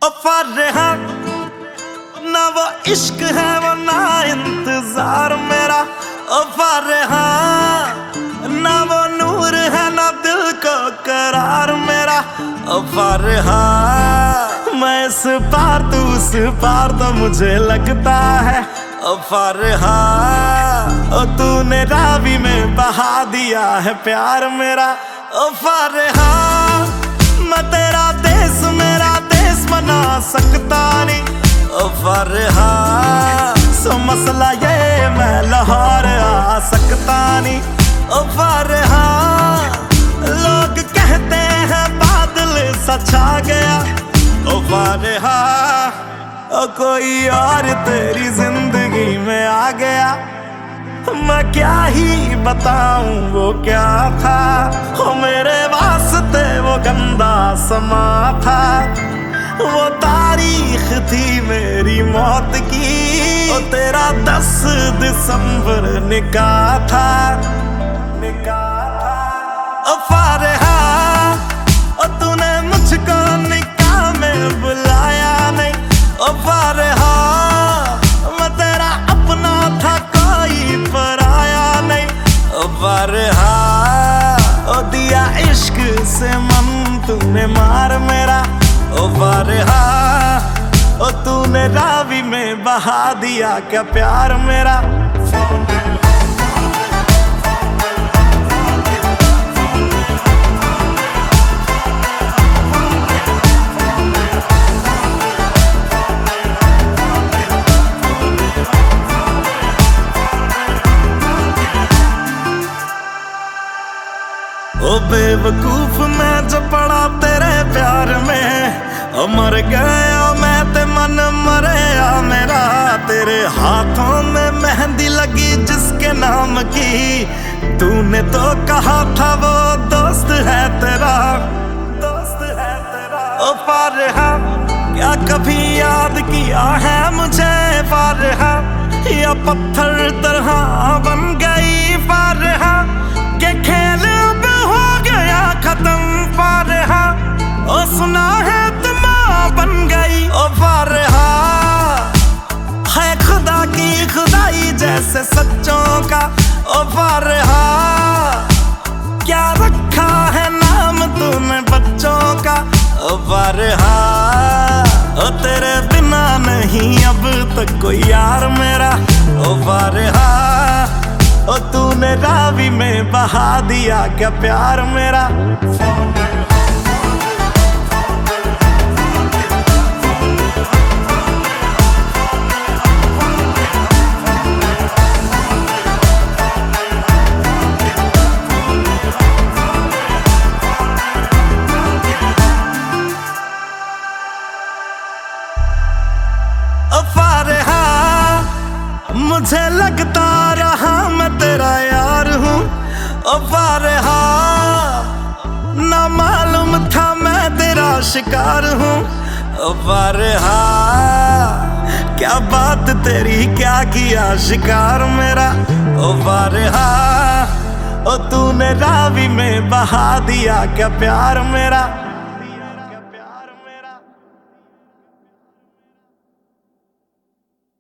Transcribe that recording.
ओ फरहा ना वो इश्क है वो ना इंतजार मेरा। ओ फरहा ना वो नूर है ना दिल को करार मेरा। ओ फरहा मैं इस पार तू उस पार तो मुझे लगता है। ओ फरहा ओ तूने रावी में बहा दिया है प्यार मेरा। ओ फरहा मैं तेरा देश मेरा देश बना सकता नहीं। ओ फरहा सो मसला ये मैं लाहौर आ सकता नहीं। ओ फरहा लोग कहते हैं बादल सा छा गया। ओ फरहा ओ कोई और तेरी जिंदगी में आ गया। मैं क्या ही बताऊं वो क्या था। ओ मेरे वास्ते वो गंदा समा था। वो तारीख थी मेरी मौत की। ओ तेरा 10 दिसंबर निकाह था। ओ फरहा ओ तूने मुझको निकाह में बुलाया नहीं। ओ फरहा मैं तेरा अपना था कोई पराया नहीं। ओ फरहा ओ दिया इश्क से मन तूने मार मेरा। ओ फरहा ओ तूने रावी में बहा दिया क्या प्यार मेरा। ओ बेवकूफ मैं जो पड़ा तेरे प्यार में। ओ मर गया मैं ते मन मरया मेरा। तेरे हाथों में मेहंदी लगी जिसके नाम की। तूने तो कहा था वो दोस्त है तेरा। ओ फरहा क्या कभी याद किया है मुझे फरहा। या पत्थर तरह बन गई फरहा के खेल हो गया खत्म फरहा। ओ सुना है तुम बन गई। ओ फरहा है खुदा की खुदाई जैसे सच्चों का। ओ फरहा क्या रखा है नाम तूने बच्चों का। ओ फरहा ओ तेरे बिना नहीं अब तक कोई यार मेरा। ओ फरहा ओ तूने रावी में बहा दिया क्या प्यार मेरा। ओ फरहा मुझे लगता रहा मैं तेरा यार हूँ। ओ फरहा ना मालूम था मैं तेरा शिकार हूँ। ओ फरहा क्या बात तेरी क्या किया शिकार मेरा। ओ फरहा ओ तूने रावी में बहा दिया क्या प्यार मेरा।